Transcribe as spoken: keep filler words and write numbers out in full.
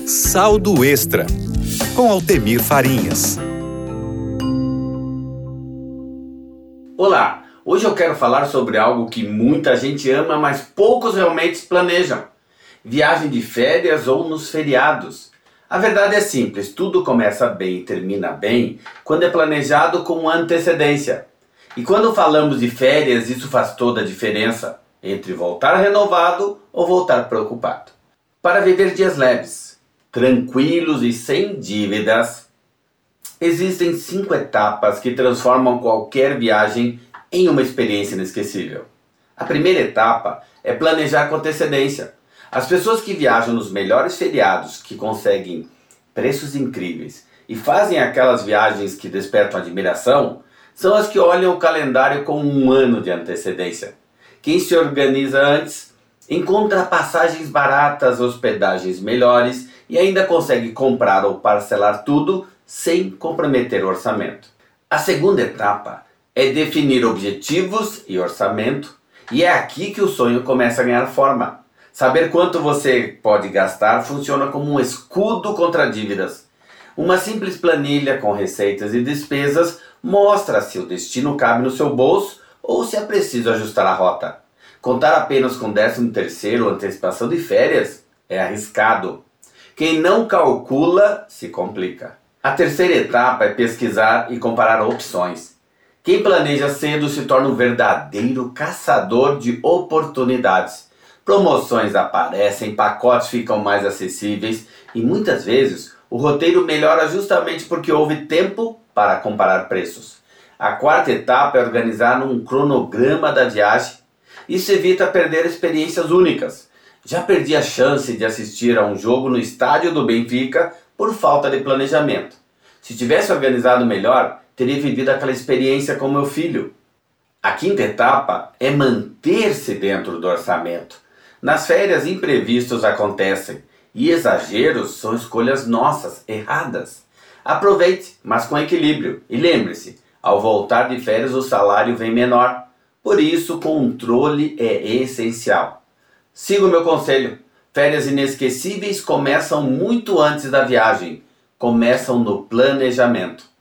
Saldo Extra, com Altemir Farinhas. Olá, hoje eu quero falar sobre algo que muita gente ama, mas poucos realmente planejam. Viagem de férias ou nos feriados. A verdade é simples, tudo começa bem e termina bem quando é planejado com antecedência. E quando falamos de férias, isso faz toda a diferença entre voltar renovado ou voltar preocupado. Para viver dias leves, tranquilos e sem dívidas, existem cinco etapas que transformam qualquer viagem em uma experiência inesquecível. A primeira etapa é planejar com antecedência. As pessoas que viajam nos melhores feriados, que conseguem preços incríveis e fazem aquelas viagens que despertam admiração, são as que olham o calendário com um ano de antecedência. Quem se organiza antes encontra passagens baratas, hospedagens melhores e ainda consegue comprar ou parcelar tudo sem comprometer o orçamento. A segunda etapa é definir objetivos e orçamento, e é aqui que o sonho começa a ganhar forma. Saber quanto você pode gastar funciona como um escudo contra dívidas. Uma simples planilha com receitas e despesas mostra se o destino cabe no seu bolso ou se é preciso ajustar a rota. Contar apenas com décimo terceiro ou antecipação de férias é arriscado. Quem não calcula se complica. A terceira etapa é pesquisar e comparar opções. Quem planeja cedo se torna um verdadeiro caçador de oportunidades. Promoções aparecem, pacotes ficam mais acessíveis e muitas vezes o roteiro melhora justamente porque houve tempo para comparar preços. A quarta etapa é organizar um cronograma da viagem. Isso evita perder experiências únicas. Já perdi a chance de assistir a um jogo no estádio do Benfica por falta de planejamento. Se tivesse organizado melhor, teria vivido aquela experiência com meu filho. A quinta etapa é manter-se dentro do orçamento. Nas férias, imprevistos acontecem e exageros são escolhas nossas, erradas. Aproveite, mas com equilíbrio. E lembre-se, ao voltar de férias o salário vem menor. Por isso, controle é essencial. Siga o meu conselho. Férias inesquecíveis começam muito antes da viagem. Começam no planejamento.